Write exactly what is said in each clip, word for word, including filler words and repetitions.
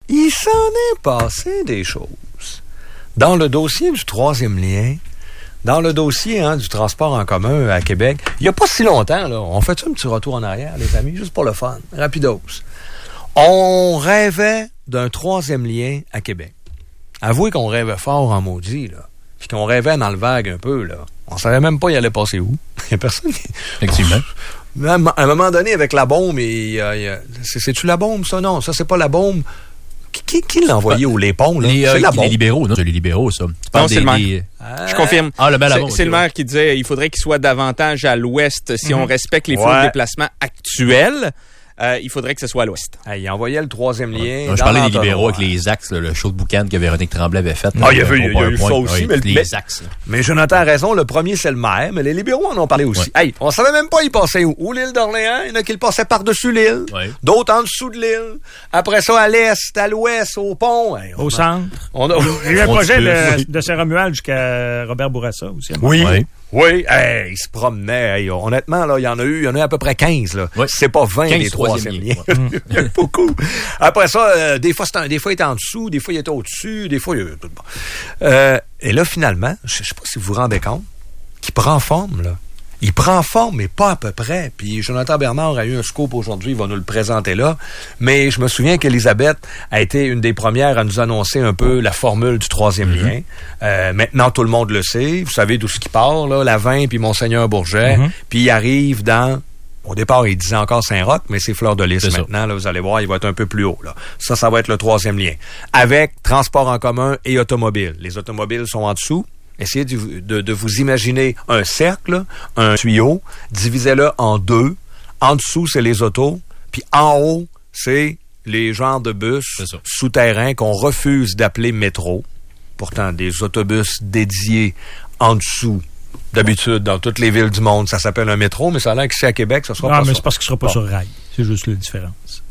il s'en est passé des choses. Dans le dossier du troisième lien, dans le dossier hein, du transport en commun à Québec, il n'y a pas si longtemps, là, on fait un petit retour en arrière, les amis, juste pour le fun, rapidos. On rêvait d'un troisième lien à Québec. Avouez qu'on rêvait fort en maudit, là. Puis qu'on rêvait dans le vague un peu, là. On savait même pas il allait passer où. Il n'y a personne qui... Effectivement. À un moment donné, avec la bombe, il, euh, il, c'est, c'est-tu la bombe, ça? Non, ça, c'est pas la bombe. Qui, qui, qui l'a envoyé au Lépon, là? Les, c'est euh, la bombe. Les libéraux, non? C'est les libéraux, ça. Non, c'est des, le maire. des... Euh... Je confirme. Ah, le maire, c'est, bombe, c'est okay, le maire qui disait qu'il faudrait qu'il soit davantage à l'ouest si mm-hmm. on respecte les flux ouais. de déplacement actuels. Euh, il faudrait que ce soit à l'ouest. Ah, il envoyait le troisième lien. Non, je parlais des libéraux avec les axes, là, le show de boucan que Véronique Tremblay avait fait. Ah, il y avait il y a eu ça aussi. Oui, mais, les mais, axes. Là. Mais Jonathan a raison, le premier, c'est le maire, mais les libéraux en ont parlé aussi. Ouais. Hey, on savait même pas, ils passaient où. Où l'île d'Orléans, il y en a qui le passaient par-dessus l'île, ouais. d'autres en dessous de l'île. Après ça, à l'est, à l'ouest, au pont. Hey, au a, centre. On a, il y a eu un projet de, de Saint-Romuald jusqu'à Robert Bourassa aussi. Oui. oui. Oui, hey, il se promenait. Hey, honnêtement, là, il y en a eu, il y en a eu à peu près quinze. Là. Oui. C'est pas vingt les troisième liens. Ouais. Il y en a beaucoup. Après ça, euh, des fois, c'était un, des fois, il était en dessous, des fois, il était au-dessus, des fois, il y avait tout bon. Euh, et là, finalement, je sais pas si vous vous rendez compte, qu'il prend forme, là. Il prend forme, mais pas à peu près. Puis Jonathan Bernard a eu un scoop aujourd'hui, il va nous le présenter là. Mais je me souviens qu'Elisabeth a été une des premières à nous annoncer un peu la formule du troisième mm-hmm. lien. Euh, maintenant, tout le monde le sait. Vous savez d'où ce qui part, là, Lavin puis Monseigneur Bourget. Mm-hmm. Puis il arrive dans... Au départ, il disait encore Saint-Roch, mais c'est Fleur de Lys c'est maintenant. Là, vous allez voir, il va être un peu plus haut. Là. Ça, ça va être le troisième lien. Avec transport en commun et automobile. Les automobiles sont en dessous. Essayez de, de, de vous imaginer un cercle, un tuyau, divisez-le en deux. En dessous, c'est les autos. Puis en haut, c'est les genres de bus souterrains qu'on refuse d'appeler métro. Pourtant, des autobus dédiés en dessous. D'habitude, dans toutes les villes du monde, ça s'appelle un métro, mais ça a l'air qu'ici à Québec, ça sera non, pas mais ça. c'est parce qu'il sera pas bon. sur rail. C'est juste la différence.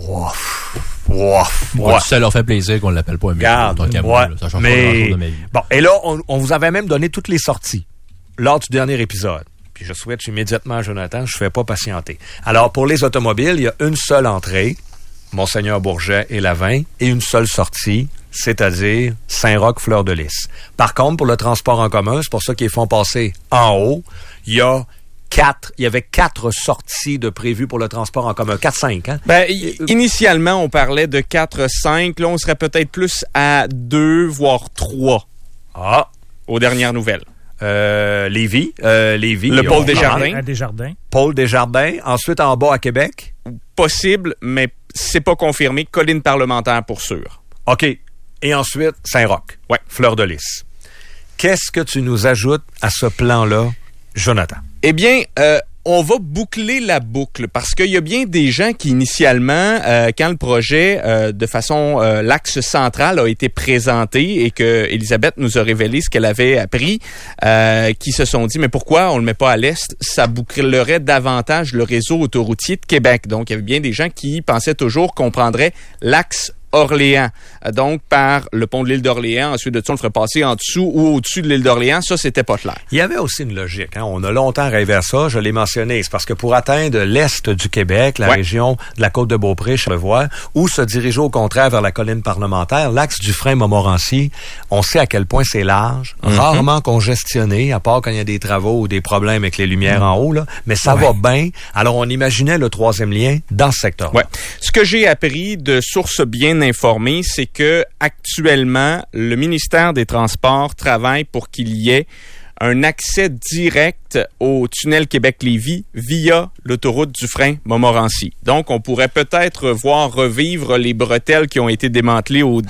Ouf. Ouf. Ouais, ça leur fait plaisir qu'on ne l'appelle pas un métro. Garde, ouais, là, ça change mais... pas grand-chose de ma vie. Bon, et là, on, on vous avait même donné toutes les sorties lors du dernier épisode. Puis je souhaite immédiatement à Jonathan, je ne fais pas patienter. Alors, pour les automobiles, il y a une seule entrée, Monseigneur Bourget et Lavin, et une seule sortie, c'est-à-dire Saint-Roch, Fleur de Lys. Par contre, pour le transport en commun, c'est pour ça qu'ils font passer en haut, il y a Quatre, il y avait quatre sorties de prévues pour le transport en commun. Quatre, cinq, hein? Ben, y- initialement, on parlait de quatre, cinq. Là, on serait peut-être plus à deux, voire trois. Ah! Aux dernières nouvelles. Euh, Lévis. Euh, Lévis. Le pôle Desjardins. À Desjardins. Pôle Desjardins. Ensuite, en bas, à Québec. Possible, mais c'est pas confirmé. Colline parlementaire pour sûr. OK. Et ensuite, Saint-Roch. Ouais. Fleur de Lys. Qu'est-ce que tu nous ajoutes à ce plan-là, Jonathan? Eh bien, euh, on va boucler la boucle parce qu'il y a bien des gens qui, initialement, euh, quand le projet, euh, de façon, euh, l'axe central a été présenté et que Elisabeth nous a révélé ce qu'elle avait appris, euh, qui se sont dit, mais pourquoi on le met pas à l'est? Ça bouclerait davantage le réseau autoroutier de Québec. Donc, il y avait bien des gens qui pensaient toujours qu'on prendrait l'axe Orléans. Donc, par le pont de l'île d'Orléans. Ensuite de ça, on le ferait passer en dessous ou au-dessus de l'île d'Orléans. Ça, c'était pas clair. Il y avait aussi une logique. Hein? On a longtemps rêvé à ça. Je l'ai mentionné. C'est parce que pour atteindre l'est du Québec, la ouais. région de la Côte-de-Beaupré, Charlevoix, ou se diriger au contraire vers la colline parlementaire, l'axe Dufresne-Montmorency, on sait à quel point c'est large, mm-hmm. rarement congestionné, à part quand il y a des travaux ou des problèmes avec les lumières mm-hmm. en haut. Là. Mais ça ouais. va bien. Alors, on imaginait le troisième lien dans ce secteur. Ouais. Ce que j'ai appris de sources bien informé, c'est que actuellement, le ministère des Transports travaille pour qu'il y ait un accès direct au tunnel Québec-Lévis via l'autoroute Dufresne-Montmorency. Donc, on pourrait peut-être voir revivre les bretelles qui ont été démantelées au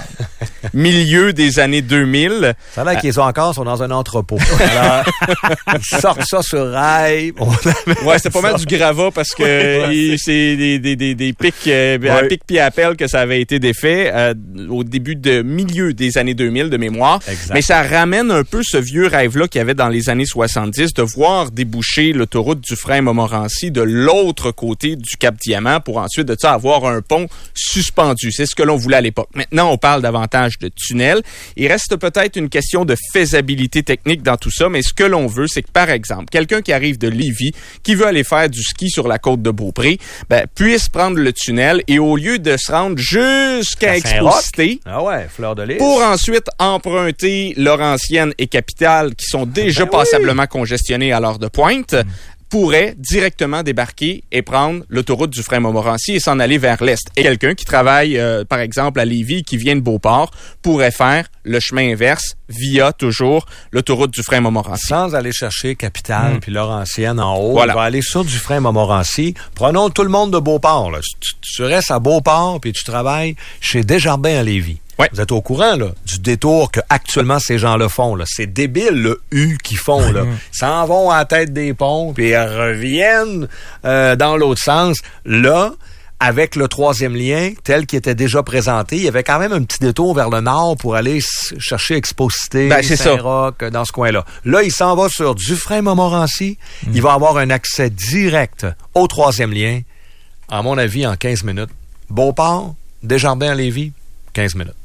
milieu des années deux mille. Ça a l'air qu'ils ont encore, sont dans un entrepôt. Alors, ils sortent ça sur rail. Ouais, c'était pas mal du gravat parce que ouais, c'est des, des, des, des pics, euh, ouais. à pic puis à pelle que ça avait été défait euh, au début de milieu des années deux mille de mémoire. Exact. Mais ça ramène un peu ce vieux rêve-là qu'il y avait parlait dans les années soixante-dix, de voir déboucher l'autoroute Dufresne-Montmorency de l'autre côté du Cap-Diamant pour ensuite de ça avoir un pont suspendu. C'est ce que l'on voulait à l'époque. Maintenant, on parle davantage de tunnels. Il reste peut-être une question de faisabilité technique dans tout ça, mais ce que l'on veut, c'est que, par exemple, quelqu'un qui arrive de Lévis, qui veut aller faire du ski sur la côte de Beaupré, ben, puisse prendre le tunnel et au lieu de se rendre jusqu'à Exposité, ah ouais, Fleur de Lys, pour ensuite emprunter Laurentienne et Capitale, qui sont déjà ben passablement oui. congestionnées à l'heure de pointe, mmh. pourrait directement débarquer et prendre l'autoroute Dufresne-Montmorency et s'en aller vers l'est. Et quelqu'un qui travaille, euh, par exemple, à Lévis, qui vient de Beauport, pourrait faire le chemin inverse via, toujours, l'autoroute Dufresne-Montmorency. Sans aller chercher Capitale mmh. puis Laurentienne en haut, voilà. on va aller sur Dufresne-Montmorency. Prenons tout le monde de Beauport. Là. Tu, tu restes à Beauport puis tu travailles chez Desjardins à Lévis. Ouais. Vous êtes au courant là, du détour que actuellement ces gens-là font. Là. C'est débile le U qu'ils font. Là. Ils s'en vont à la tête des ponts, puis ils reviennent euh, dans l'autre sens. Là, avec le troisième lien, tel qu'il était déjà présenté, il y avait quand même un petit détour vers le nord pour aller chercher Exposité, ben, Saint-Roch, dans ce coin-là. Là, il s'en va sur Dufresne-Montmorency. Mmh. Il va avoir un accès direct au troisième lien, à mon avis, en quinze minutes. Beauport, Desjardins à Lévis, quinze minutes.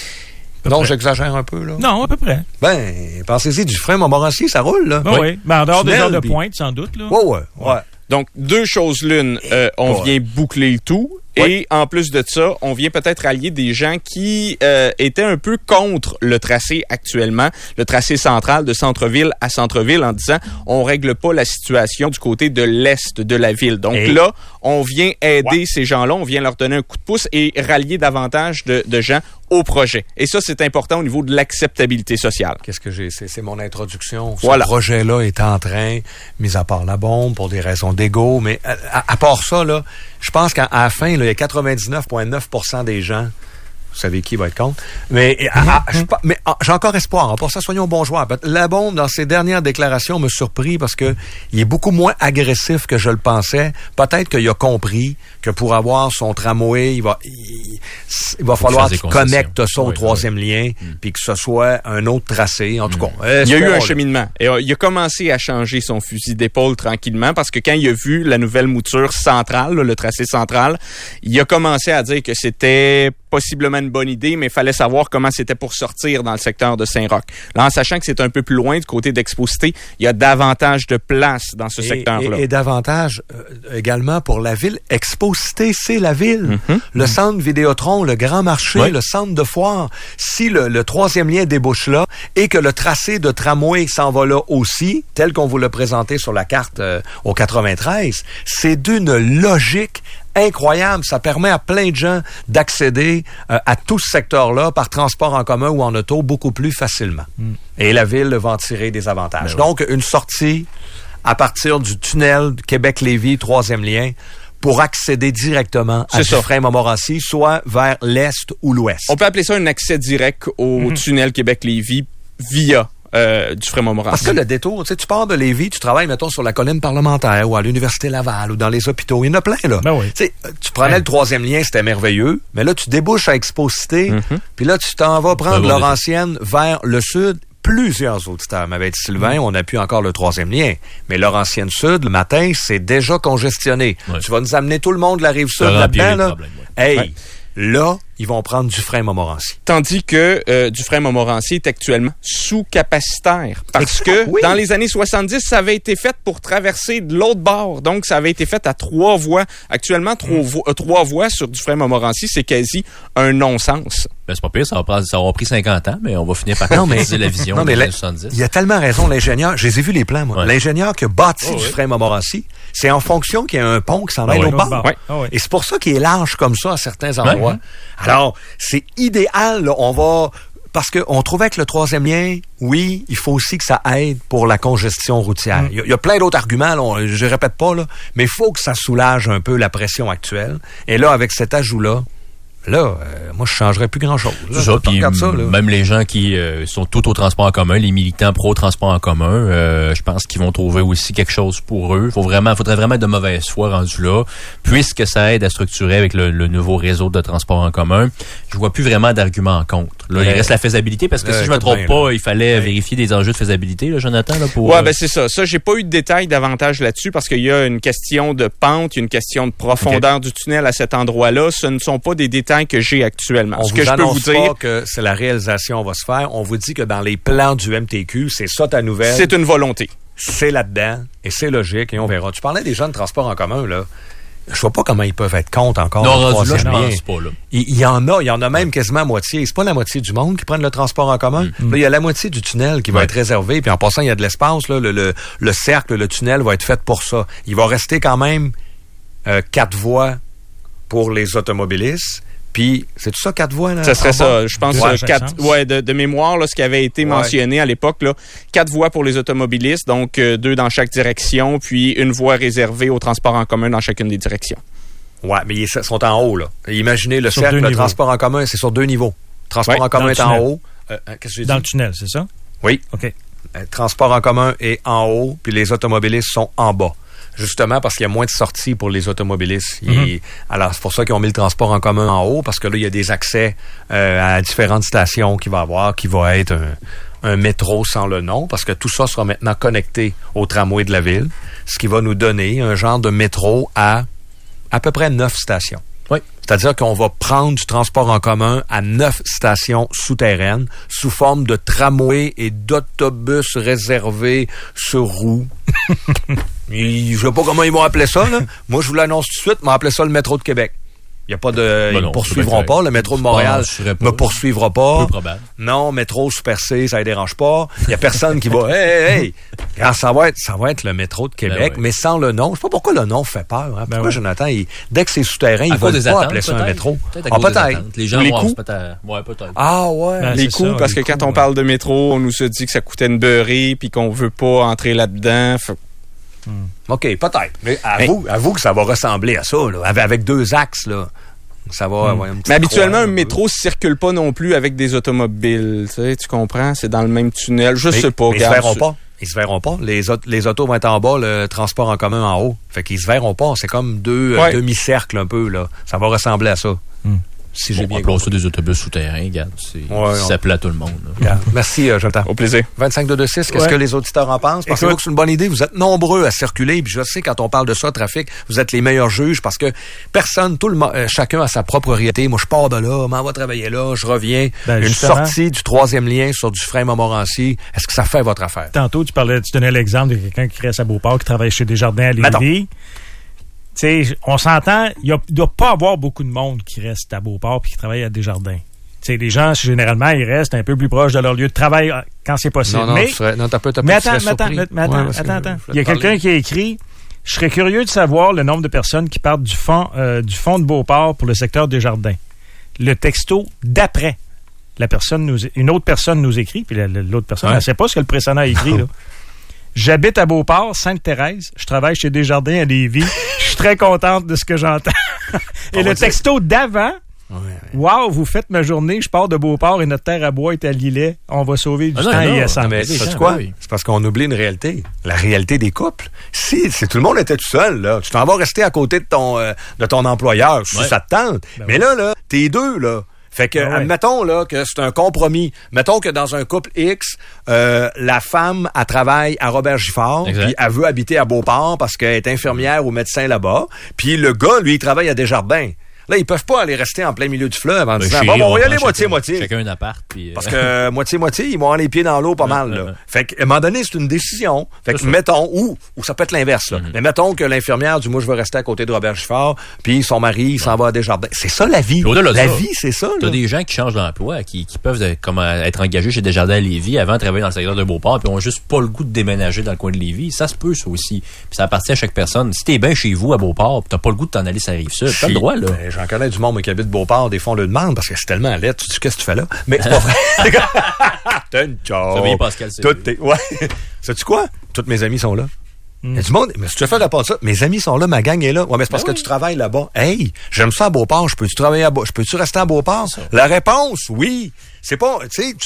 Non, j'exagère un peu, là. Non, à peu près. Ben, pensez-y, Dufresne-Montmorency, ça roule, là. Ben oui. oui. Ben, en dehors des heures de puis... pointe, sans doute, là. Ouais, ouais, ouais. Donc, deux choses l'une, euh, on ouais. vient boucler le tout. Ouais. Et en plus de ça, on vient peut-être allier des gens qui euh, étaient un peu contre le tracé actuellement, le tracé central de centre-ville à centre-ville, en disant on règle pas la situation du côté de l'est de la ville. Donc et... là, on vient aider ouais. ces gens-là, on vient leur donner un coup de pouce et rallier davantage de, de gens au projet. Et ça, c'est important au niveau de l'acceptabilité sociale. Qu'est-ce que j'ai? C'est, c'est mon introduction. Ce voilà. projet-là est en train, mis à part la bombe, pour des raisons d'ego, mais à, à, à part ça, là, je pense qu'à la fin, là, il y a quatre-vingt-dix-neuf virgule neuf pour cent des gens, vous savez qui va être contre, mais, à, à, je, mais à, j'ai encore espoir. Pour ça, soyons bons joueurs. La bombe, dans ses dernières déclarations, me surprit parce que il est beaucoup moins agressif que je le pensais. Peut-être qu'il a compris que pour avoir son tramway, il va, il, il va falloir qu'il connecte ça au oui, troisième oui. lien, mm. puis que ce soit un autre tracé. En tout mm. cas, il y a eu un cheminement. Et, euh, il a commencé à changer son fusil d'épaule tranquillement parce que quand il a vu la nouvelle mouture centrale, là, le tracé central, il a commencé à dire que c'était possiblement une bonne idée, mais il fallait savoir comment c'était pour sortir dans le secteur de Saint-Roch. Là, en sachant que c'est un peu plus loin du côté d'Exposité, il y a davantage de place dans ce et, secteur-là. Et, et davantage euh, également pour la ville. Exposité, c'est la ville. Mm-hmm. Le mm-hmm. centre Vidéotron, le grand marché, oui. le centre de foire. Si le, le troisième lien débouche là et que le tracé de tramway s'en va là aussi, tel qu'on vous l'a présenté sur la carte euh, au quatre-vingt-treize, c'est d'une logique incroyable. Ça permet à plein de gens d'accéder euh, à tout ce secteur-là par transport en commun ou en auto beaucoup plus facilement. Mm. Et la ville va en tirer des avantages. Ben Donc, oui. une sortie à partir du tunnel Québec-Lévis, troisième lien, pour accéder directement à Dufresne-Montmorency, soit vers l'est ou l'ouest. On peut appeler ça un accès direct au mm-hmm. tunnel Québec-Lévis via Euh, Dufresne-Montmorency. Parce que le détour, tu sais, tu pars de Lévis, tu travailles, mettons, sur la colline parlementaire ou à l'Université Laval ou dans les hôpitaux. Il y en a plein, là. Ben oui. Tu sais, tu prenais ouais. le troisième lien, c'était merveilleux, mais là, tu débouches à Exposité, mm-hmm. puis là, tu t'en vas prendre ben Laurentienne vers le sud. Plusieurs auditeurs m'avaient dit, Sylvain, on appuie encore le troisième lien. Mais Laurentienne Sud, le matin, c'est déjà congestionné. Ouais. Tu vas nous amener tout le monde de la Rive-Sud là-dedans, là. Problème, ouais. Hey! Ouais. Là, ils vont prendre Dufresne-Montmorency. Tandis que euh, Dufresne-Montmorency est actuellement sous-capacitaire. Parce que oui. dans les années soixante-dix, ça avait été fait pour traverser de l'autre bord. Donc, ça avait été fait à trois voies. Actuellement, trois, mm. vo- euh, trois voies sur Dufresne-Montmorency, c'est quasi un non-sens. Ben, c'est pas pire, ça va, prendre, ça aura pris cinquante ans, mais on va finir par concrétiser la vision non, mais des la, années soixante-dix. Il y a tellement raison, l'ingénieur. Je les ai vus les plans, moi. Ouais. L'ingénieur qui a bâti oh, Dufresne-Montmorency, c'est en fonction qu'il y a un pont qui s'en va oh, au bord. Ouais. Oh, ouais. Et c'est pour ça qu'il est large comme ça à certains endroits. Ouais. Alors, c'est idéal, là, on va... Parce qu'on trouvait que le troisième lien, oui, il faut aussi que ça aide pour la congestion routière. Mm. Il, y a, il y a plein d'autres arguments, là, on, je répète pas, là, mais il faut que ça soulage un peu la pression actuelle. Et là, avec cet ajout-là, là, euh, moi, je changerais plus grand-chose. Là, c'est ça, puis ça, même les gens qui euh, sont tout au transport en commun, les militants pro-transport en commun, euh, je pense qu'ils vont trouver aussi quelque chose pour eux. Faut vraiment, faudrait vraiment être de mauvaise foi rendu là, puisque ça aide à structurer avec le, le nouveau réseau de transport en commun. Je vois plus vraiment d'arguments en contre. Là, Mais, il reste la faisabilité, parce que euh, si je me trompe bien, pas, là. il fallait Ouais. vérifier des enjeux de faisabilité, là, Jonathan, là, pour... Ouais, euh, ben c'est ça. Ça, j'ai pas eu de détails davantage là-dessus parce qu'il y a une question de pente, il y a une question de profondeur du tunnel à cet endroit-là. Ce ne sont pas des détails que j'ai actuellement. On Ce vous que je peux annonce vous dire, pas que c'est la réalisation va se faire. On vous dit que dans les plans du M T Q, c'est ça ta nouvelle. c'est une volonté. C'est là-dedans et c'est logique et on verra. Tu parlais des gens de transport en commun, là. Je vois pas comment ils peuvent être contre encore. non, le rendu là, je troisième lien. pense pas, là. Il, il y en a, il y en a même quasiment la moitié. C'est pas la moitié du monde qui prennent le transport en commun. Mm. Là, il y a la moitié du tunnel qui va Ouais. être réservé. Puis en passant, il y a de l'espace. Là, le, le, le cercle, le tunnel va être fait pour ça. Il va rester quand même euh, quatre voies pour les automobilistes. Puis, c'est tout ça, quatre voies? Là, Ça serait en ça. bas? Je pense Ouais, euh, chaque quatre, sens. ouais, de, de mémoire, là, ce qui avait été Ouais. mentionné à l'époque, là, quatre voies pour les automobilistes, donc euh, deux dans chaque direction, puis une voie réservée au transport en commun dans chacune des directions. Ouais, mais ils sont en haut, là. Imaginez le Sur cercle, deux le niveaux. transport en commun, c'est sur deux niveaux. Transport Ouais, en commun dans le est en tunnel. haut. Euh, euh, qu'est-ce que j'ai dit? Dans le tunnel, c'est ça? Oui. OK. Euh, transport en commun est en haut, puis les automobilistes sont en bas. Justement parce qu'il y a moins de sorties pour les automobilistes. Il- Mm-hmm. Alors, c'est pour ça qu'ils ont mis le transport en commun en haut, parce que là, il y a des accès euh, à différentes stations qu'il va y avoir, qui va être un, un métro sans le nom, parce que tout ça sera maintenant connecté au tramway de la ville, ce qui va nous donner un genre de métro à à peu près neuf stations. Oui. C'est-à-dire qu'on va prendre du transport en commun à neuf stations souterraines sous forme de tramway et d'autobus réservés sur roues. Et je sais pas comment ils vont appeler ça, là. Moi, je vous l'annonce tout de suite, ils vont appeler ça le métro de Québec. Il y a pas de, Ben ils non, ne poursuivront c'est bien pas. Le métro de Je Montréal penserais pas. me poursuivra pas. Peu probable. Non, métro Super C, ça ne dérange pas. Il y a personne qui va, hey, hey, hey. Quand ça va être, ça va être le métro de Québec, Ben ouais. mais sans le nom. Je sais pas pourquoi le nom fait peur, hein. Pourquoi ouais. Jonathan, il- dès que c'est souterrain, il À va cause des pas attentes, appeler ça un peut-être. métro. Peut-être à Ah, cause des peut-être. attentes. Les gens Ou les vont coûts. se mettre à... Ouais, peut-être. Ah ouais. Ben, les c'est coûts, ça, parce que les quand coûts, on ouais. parle de métro, on nous a dit que ça coûtait une beurrée, puis qu'on veut pas entrer là-dedans. Fait- OK, peut-être. Mais avoue, avoue que ça va ressembler à ça, là. Avec, avec deux axes, là. Ça va avoir une petite Mais habituellement, croix, un peu. métro circule pas non plus avec des automobiles. Tu sais, tu comprends? C'est dans le même tunnel. Je Mais- sais pas. mais ils se regarde, verront c'est- pas. Ils se verront pas. Les, autos, les autos vont être en bas, le transport en commun en haut. Fait qu'ils se verront pas. C'est comme deux euh, Ouais. demi-cercles un peu, là. Ça va ressembler à ça. Hmm. Si j'ai Bon, bien appelons compris. ça des autobus souterrains, regarde. C'est, Ouais, ça on- s'appelle à tout le monde, là. Regarde. Merci, euh, Jonathan. Au plaisir. vingt-cinq deux deux six, qu'est-ce Ouais. que les auditeurs en pensent? Pensez-vous Écoute. que c'est une bonne idée? Vous êtes nombreux à circuler, puis je sais, quand on parle de ça, trafic, vous êtes les meilleurs juges, parce que personne, tout le monde, euh, chacun a sa propre réalité. Moi, je pars de là, m'en va travailler là, je reviens. Ben, une justement. sortie du troisième lien sur du frein Montmorency, est-ce que ça fait votre affaire? Tantôt, tu parlais, tu donnais l'exemple de quelqu'un qui reste à Beauport, qui travaille chez Desjardins à Mettons. Lévis. Tu sais, on s'entend, il ne doit pas avoir beaucoup de monde qui reste à Beauport puis qui travaille à Desjardins. Tu sais, les gens, généralement, ils restent un peu plus proches de leur lieu de travail euh, quand c'est possible. Non, non, mais tu serais, non, t'as pas, t'as pas, mais tu attends, serais mais attends, surpris. mais attends, Ouais, parce que attends, je attends. voulais Il y a te parler. quelqu'un qui a écrit « Je serais curieux de savoir le nombre de personnes qui partent du fond, euh, du fond de Beauport pour le secteur des Jardins. » Le texto d'après. La personne nous, une autre personne nous écrit, puis la- la- l'autre personne, Ouais. elle ne sait pas ce que le précédent a écrit. Là. J'habite à Beauport, Sainte-Thérèse. Je travaille chez Desjardins à Lévis. Je suis très contente de ce que j'entends. Et On va le dire- texto d'avant, Ouais, ouais. wow, vous faites ma journée, je pars de Beauport et notre terre à bois est à Lillet. On va sauver du Ah non, temps non, et non, essence. Mais des sais-tu gens, quoi? ben oui. C'est parce qu'on oublie une réalité. La réalité des couples. Si, si tout le monde était tout seul, là, tu t'en vas rester à côté de ton, euh, de ton employeur, si Ouais. ça te tente. Mais là, là, t'es deux, là. Fait que, Ben ouais. admettons, là, que c'est un compromis. Mettons que dans un couple X, euh, la femme, elle travaille à Robert Giffard, Exact. puis elle veut habiter à Beauport parce qu'elle est infirmière ou médecin là-bas. Puis le gars, lui, il travaille à Desjardins. Là, ils peuvent pas aller rester en plein milieu du fleuve en Ben, disant, chérie, bon, bon, on va y prend aller chacun- moitié-moitié. Chacun un appart, puis... euh, Parce que moitié-moitié, ils vont avoir les pieds dans l'eau pas mal. ouais, Là. ouais. Fait qu'à un moment donné, c'est une décision. Fait que C'est ça. mettons, ou, ou ça peut être l'inverse. Là. Mais mettons que l'infirmière dit, moi, je veux rester à côté de Robert Giffard, puis son mari, il s'en va à Desjardins. C'est ça, la vie. Puis au-delà de La ça, vie, c'est ça. T'as Là. des gens qui changent d'emploi, qui, qui peuvent euh, comme, euh, être engagés chez Desjardins à Lévis avant de travailler dans le secteur de Beauport, puis ont juste pas le goût de déménager dans le coin de Lévis. Ça se peut, ça aussi. Puis ça appartient à chaque personne. Si t'es bien chez vous à Beauport, puis t'as pas le goût de t'en aller sur la Rive-Sud, t'as le droit, là. Ben, j'en connais du monde moi, qui habite Beauport, des fois, on le demande parce que c'est tellement laid. Tu dis, qu'est-ce que tu fais là? Mais c'est pas vrai. T'as une joke. Surveillez Pascal, c'est Tout lui. est- Ouais. Sais-tu quoi? Tous mes amis sont là. Mm. Il y a du monde, mais si tu fais répondre ça, mes amis sont là, ma gang est là. Ouais, mais c'est parce Ben que oui. tu travailles là-bas. Hey, j'aime ça à Beauport, je peux-tu travailler à Beau- je peux-tu rester à Beauport? La réponse, oui. C'est pas, tu sais, tu-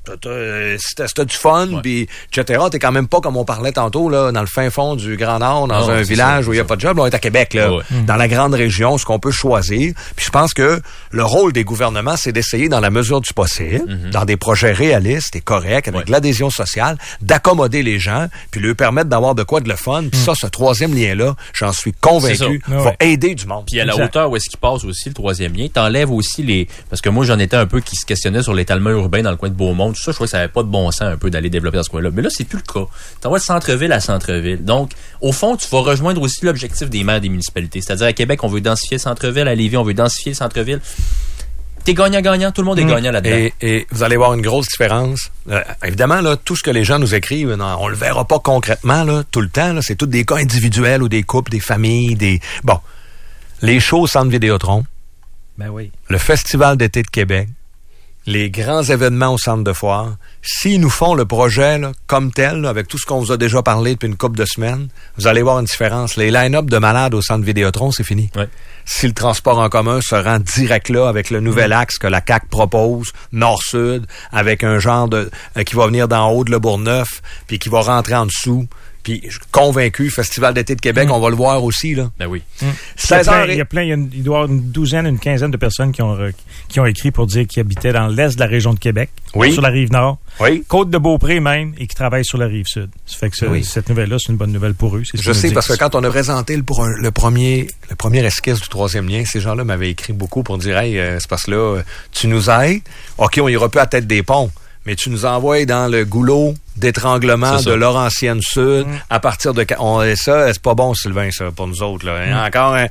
t'as, t'as, si t'as, si t'as du fun, Ouais. puis et cetera, t'es quand même pas, comme on parlait tantôt, là, dans le fin fond du Grand Nord, dans non, un village ça, où il n'y a ça. pas de job. Là, on est à Québec, là, Ouais. dans la grande région, ce qu'on peut choisir. Puis je pense que le rôle des gouvernements, c'est d'essayer, dans la mesure du possible, mm-hmm. dans des projets réalistes et corrects, avec ouais. de l'adhésion sociale, d'accommoder les gens, puis leur permettre d'avoir de quoi de le fun. Puis mm. ça, ce troisième lien-là, j'en suis convaincu, Ah va ouais. aider du monde. Puis à la Exact. hauteur où est-ce qu'il passe aussi, le troisième lien, t'enlèves aussi les... Parce que moi, j'en étais un peu qui se questionnait sur l'étalement urbain dans le coin de Beaumont. Tout ça, je trouvais que ça n'avait pas de bon sens un peu d'aller développer dans ce coin-là. Mais là, c'est plus le cas. T'envoies de centre-ville à centre-ville. Donc, au fond, tu vas rejoindre aussi l'objectif des maires des municipalités. C'est-à-dire, à Québec, on veut densifier le centre-ville. À Lévis, on veut densifier le centre-ville. T'es gagnant-gagnant. Tout le monde est mmh. gagnant là-dedans. Et, et vous allez voir une grosse différence. Euh, évidemment, là, tout ce que les gens nous écrivent, non, on le verra pas concrètement là, tout le temps. Là, c'est tous des cas individuels ou des couples, des familles, des... Bon, les shows au Centre Vidéotron, ben oui. le Festival d'été de Québec, les grands événements au Centre de foire, s'ils nous font le projet là, comme tel, là, avec tout ce qu'on vous a déjà parlé depuis une couple de semaines, vous allez voir une différence. Les line-up de malades au Centre Vidéotron, c'est fini. Ouais. Si le transport en commun se rend direct là avec le nouvel axe que la C A Q propose, nord-sud, avec un genre de euh, qui va venir d'en haut de Le Bourgneuf, puis qui va rentrer en dessous, puis je suis convaincu, Festival d'été de Québec, mm. on va le voir aussi, là. Ben oui. Mm. seize heures Il y a plein, il, y a plein, il, y a, il doit y avoir une douzaine, une quinzaine de personnes qui ont, qui ont écrit pour dire qu'ils habitaient dans l'est de la région de Québec, oui. sur la rive nord, oui. Côte de Beaupré même, et qui travaillent sur la rive sud. Ça fait que ça, oui. cette nouvelle-là, c'est une bonne nouvelle pour eux. C'est ce je sais, dit. parce que quand on a présenté le, le premier le premier esquisse du troisième lien, ces gens-là m'avaient écrit beaucoup pour dire « Hey, euh, c'est parce que là, tu nous aides. OK, on ira plus à la tête des ponts. » Mais tu nous envoies dans le goulot d'étranglement de Laurentienne Sud mmh. à partir de... On, ça, c'est pas bon, Sylvain, ça, pour nous autres. Là. Mmh. Encore, hein,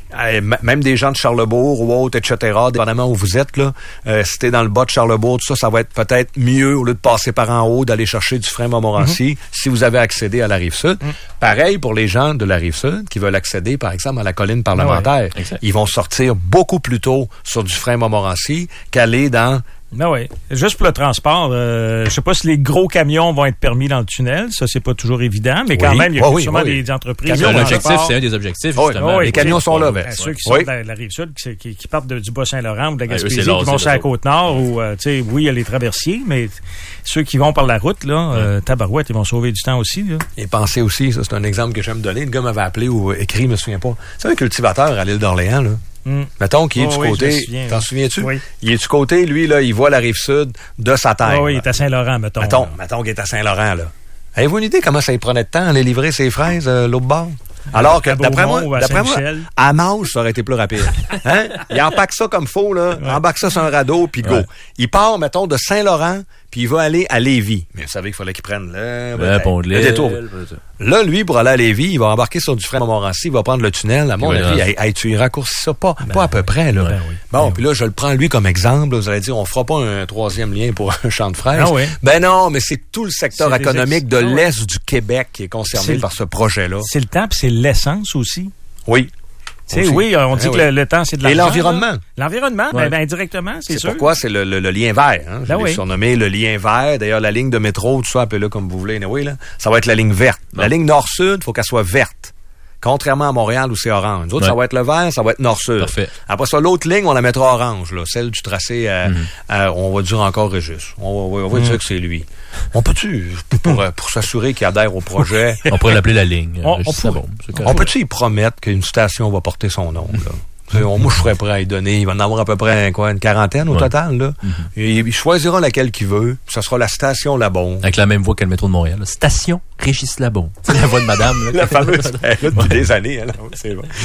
même des gens de Charlebourg ou autres, et cetera, dépendamment où vous êtes, là, euh, si t'es dans le bas de Charlebourg, tout ça, ça va être peut-être mieux, au lieu de passer par en haut, d'aller chercher du frein Montmorency, mmh. si vous avez accédé à la Rive-Sud. Mmh. Pareil pour les gens de la Rive-Sud qui veulent accéder, par exemple, à la colline parlementaire. Ouais, ils vont sortir beaucoup plus tôt sur du frein Montmorency qu'aller dans... Ben oui. Juste pour le transport, euh, je sais pas si les gros camions vont être permis dans le tunnel. Ça, c'est pas toujours évident, mais quand oui. même, il y a oh, sûrement oui, oui. des entreprises. Camion, l'objectif, c'est un des objectifs, justement. Oh, oui, les camions sont là. Ben, ceux qui oui. sont de la, la Rive-Sud, qui, qui, qui partent de, du Bas-Saint-Laurent ou de la Gaspésie, ah, eux, qui vont sur la Côte-Nord, ou, euh, tu sais, oui, il y a les traversiers, mais ceux qui vont par la route, là, ouais. euh, tabarouette, ils vont sauver du temps aussi, là. Et pensez aussi, ça, c'est un exemple que j'aime donner. Le gars m'avait appelé ou écrit, je me souviens pas. C'est un cultivateur à l'île d'Orléans, là. Mm. Mettons qu'il est oh, du oui, côté... Souviens, t'en oui. souviens-tu? Oui. Il est du côté, lui, là, il voit la Rive-Sud de sa terre. Oh, oui, il est à Saint-Laurent, mettons. Mettons, mettons qu'il est à Saint-Laurent, là. Avez-vous une idée comment ça lui prenait de temps à aller livrer ses fraises euh, l'autre bord? Alors que, d'après moi, d'après moi, à Mauge, ça aurait été plus rapide. Hein? Il embarque ça comme faux, là. Ouais. Embarque ça sur un radeau, puis go. Ouais. Il part, mettons, de Saint-Laurent, puis il va aller à Lévis. Mais vous savez qu'il fallait qu'il prenne le, le, pont de le détour. Là, lui, pour aller à Lévis, il va embarquer sur du frein Montmorency, il va prendre le tunnel. À mon oui, avis, hey, hey, tu y raccourcis ça pas, ben, pas à peu près, là. Ben, oui. Bon, ben, puis là, je le prends lui comme exemple. Là, vous allez dire, on fera pas un troisième lien pour un champ de fraises. Ah, oui. Ben non, mais c'est tout le secteur c'est économique ex... de ah, l'Est oui. du Québec qui est concerné c'est par ce projet-là. C'est le temps, puis c'est l'essence aussi. Oui. Tu sais, oui, on dit ben que oui. le, le temps, c'est de l'argent. Et l'environnement. L'environnement, ouais. ben, ben, indirectement, c'est, c'est sûr. C'est pourquoi c'est le, le, le lien vert. Hein? Je ben l'ai oui. surnommé le lien vert. D'ailleurs, la ligne de métro, tout ça, appelez-le comme vous voulez. Oui, là, ça va être la ligne verte. Non. La ligne nord-sud, il faut qu'elle soit verte. Contrairement à Montréal où c'est orange. Nous autres, ouais. ça va être le vert, ça va être nord-sud. Parfait. Après ça, l'autre ligne, on la mettra orange. Là, celle du tracé, à, mm-hmm. à, on va dire encore Régis. On va, on va mm. dire que c'est lui. On peut-tu, pour, pour s'assurer qu'il adhère au projet... on pourrait l'appeler la ligne. On, on, peut, bon, on peut-tu y promettre qu'une station va porter son nom, là? Moi, je serais prêt à y donner. Il va en avoir à peu près quoi, une quarantaine au ouais. total. Là. Mm-hmm. Et il choisira laquelle qu'il veut. Ça sera la station Labon. Avec la même voix que le métro de Montréal. Là. Station Régis Labon. C'est la voix de madame. Là, la fameuse. Elle là depuis ouais. des années. Hein, là. C'est bon.